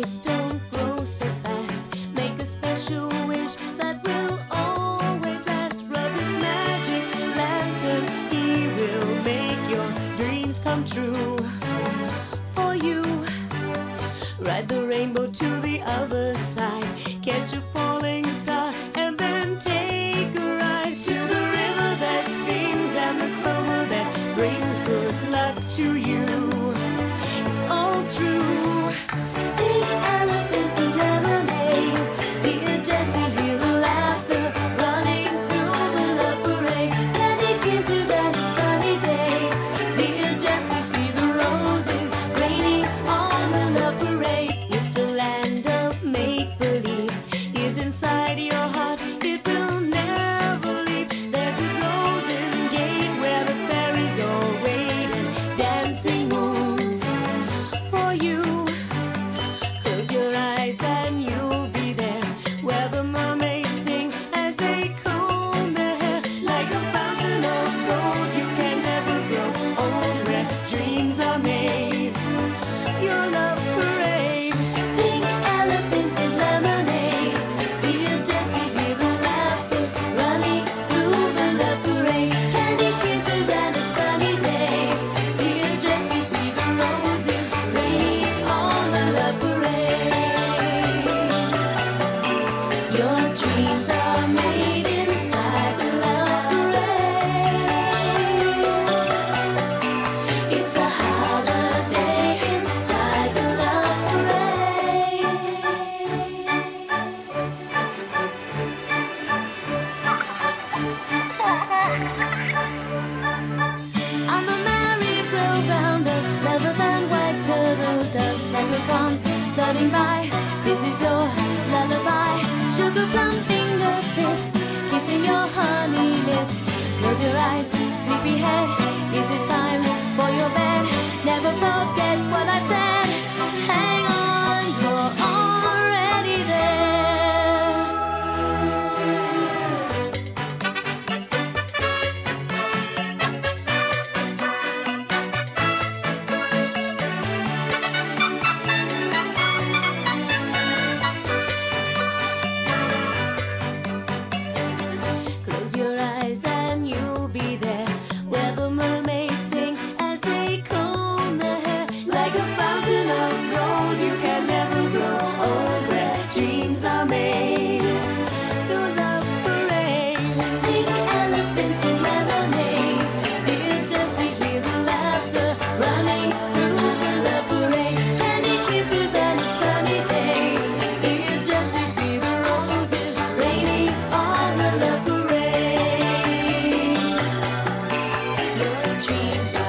Flowers don't grow so fast. Make a special wish that will always last. Rub this magic lantern, he will make your dreams come true. For you, ride the rainbow to the other side. Catch a falling star and then take a ride to the river that sings and the clover that brings good luck to you. It's all true. Pink elephants and lemonade. Dear Jessie, hear the laughter running through the love parade. Candy kisses and a sunny day. Dear Jessie, see the roses raining on the love parade. If the land of make-believe is inside your heart, it will never leave. There's a golden gate where the fairies all wait and dancing moons for you. Close your eyes and you'll be there, where the mermaids sing as they comb their hair. Like a fountain of gold, you can never grow old, where dreams are made. Your love parade. Pink elephants and lemonade. Dear Jessie, hear the laughter running through the love parade. Candy kisses and a sunny day. Dear Jessie, see the roses raining on the love parade. Your dreams are made inside the love parade. It's a holiday inside the love parade. I'm a merry-go-round of lovers and white turtle doves, leprechauns floating by. This is your lullaby. Sugar plum fingertips, kissing your honey lips. Close your eyes, sleepyhead. Is it time for your bed? Never forget what I've said. Hang on, you're already there. Close your eyes and you'll be there, where the mermaids sing as they comb their hair. Like a fountain of gold, you can never grow old, where dreams are made. Your love parade. Pink elephants and lemonade. Dear Jessie, hear the laughter running through the love parade. Candy kisses and a sunny day. Dear Jessie, see the roses raining on the love parade. Your dreams are